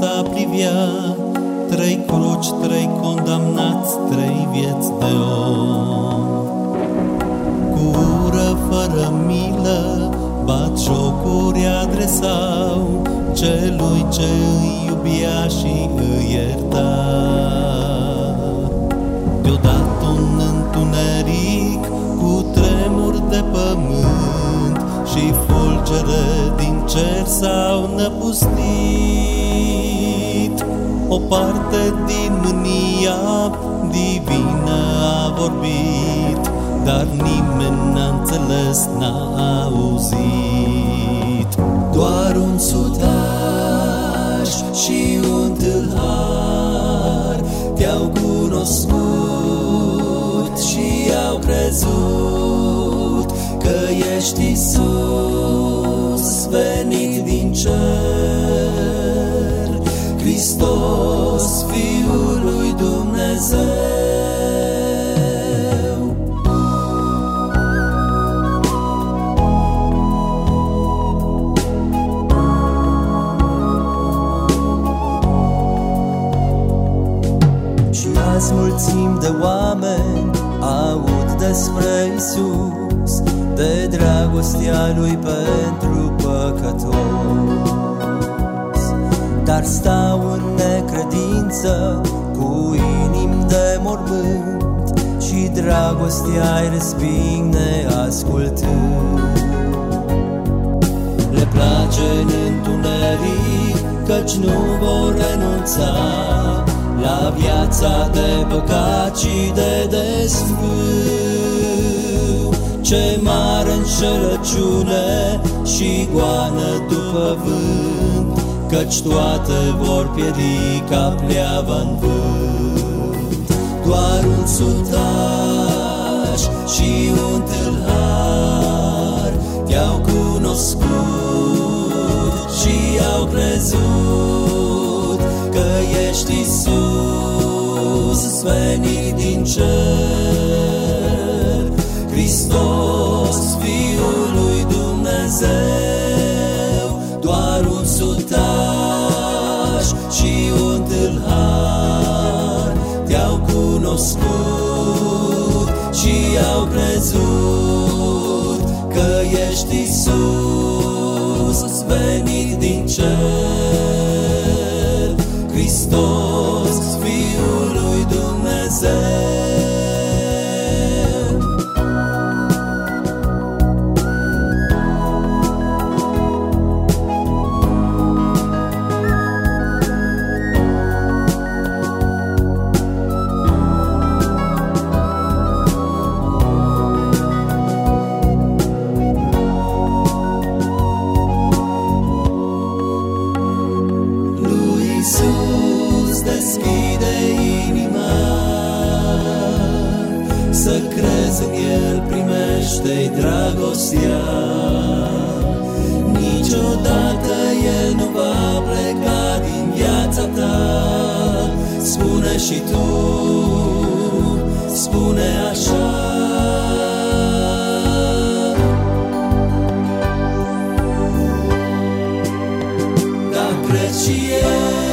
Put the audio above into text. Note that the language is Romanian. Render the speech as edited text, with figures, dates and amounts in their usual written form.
ta privea, 3 cruci, 3 condamnați, 3 vieți de om. Cu ură fără milă, batjocuri adresau celui ce îi iubia și îi ierta. Deodată un întuneric cu tremur de pământ și fulgere din cer s-au năpustit. O parte din mânia divină a vorbit, dar nimeni n-a înțeles, n-a auzit. Doar un sutaș și un tâlhar te-au cunoscut și au crezut că ești Iisus venit din cer, Hristos, Fiul lui Dumnezeu. Și azi mulțimi de oameni aud despre Iisus, de dragostea Lui pentru păcătos, dar stau în necredință cu inimi de mormânt și dragostea-i resping neascultând. Le place în întuneric, căci nu vor renunța la viața de păcat și de desfrâu. Ce mare înșelăciune și goană după vânt, căci toate vor pieri ca pleava în vânt. Doar un sutaș și un tâlhar te-au cunoscut și au crezut că ești Iisus venit din cer, Hristos, Fiul lui Dumnezeu. Doar un sutaș și un tâlhar te-au cunoscut și au crezut că ești Iisus venit din cer, Hristos, Fiul lui Dumnezeu. Iisus deschide inima, să crezi în El, primește-i dragostea. Niciodată El nu va pleca din viața ta. Spune și tu, spune așa. Dar crezi și El